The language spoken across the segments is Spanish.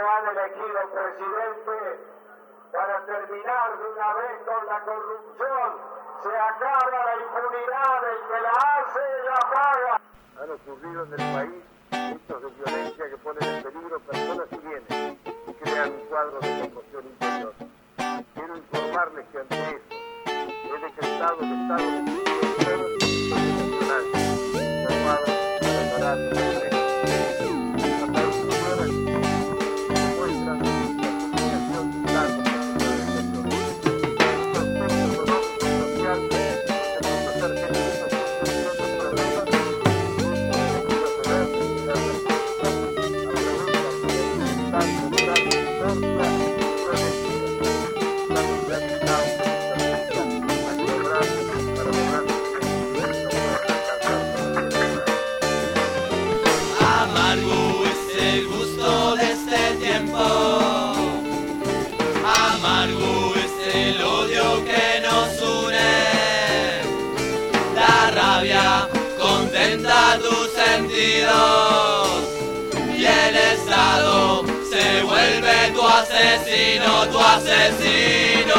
han elegido presidente para terminar de una vez con la corrupción. Se acaba la impunidad, el que la hace, la paga. Han ocurrido en el país hechos de violencia que ponen en peligro personas y bienes y crean un cuadro de conmoción interior. Quiero informarles que ante eso he decretado el estado de nacional, llamado para parar la guerra. Amargo es el odio que nos une, la rabia contenta tus sentidos y el Estado se vuelve tu asesino, tu asesino.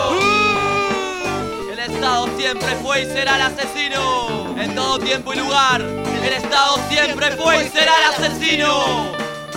El Estado siempre fue y será el asesino, en todo tiempo y lugar. El Estado siempre fue y será el asesino.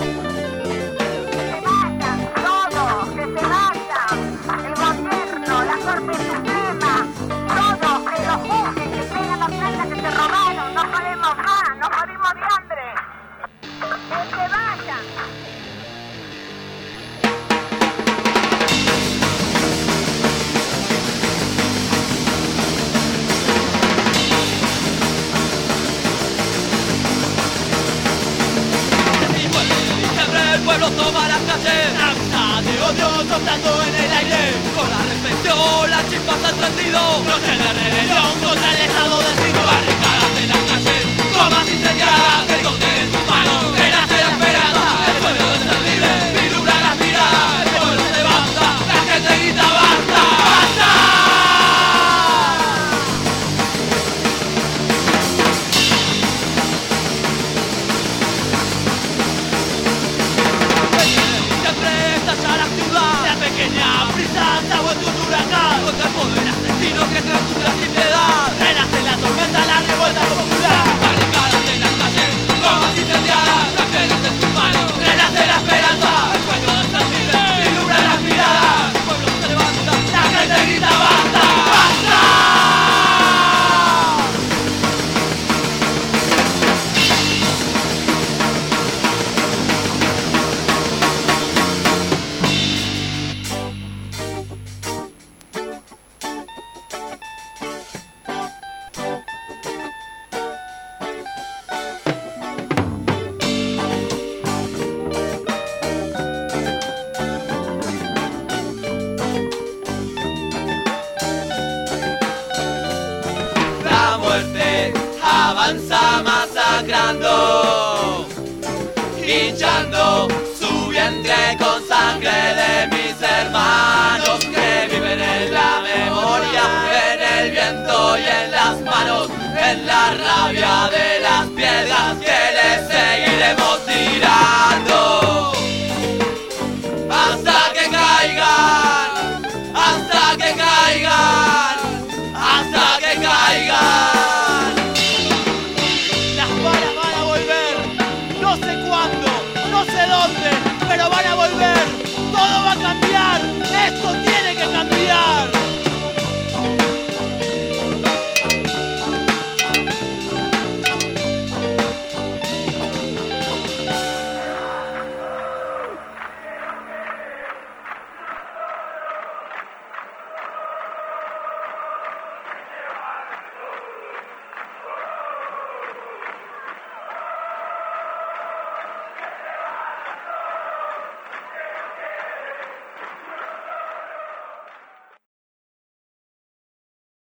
El pueblo toma las calles, la amistad de odio soltando en el aire. Con la represión, las chispas han prendido. Noche de rebelión contra el Estado destino. Barricadas en las calles, tomas incendiadas. El cóctel en tus manos, renace la esperanza. El pueblo de ser libre, vislumbra las miradas. El pueblo se levanta, la gente grita basta, basta. Pequeña brisa se ha vuelto un huracán contra el poder asesino que transcurre sin piedad. Renace la tormenta, la revuelta popular. Barricadas en las calles, tomas incendiadas. Ángeles en tus manos, renace la esperanza. El pueblo de ser libre, vislumbra las miradas. El pueblo se levanta, la gente grita basta, basta. Avanza masacrando, hinchando su vientre con sangre de mis hermanos que viven en la memoria, en el viento y en las manos, en la rabia de las piedras que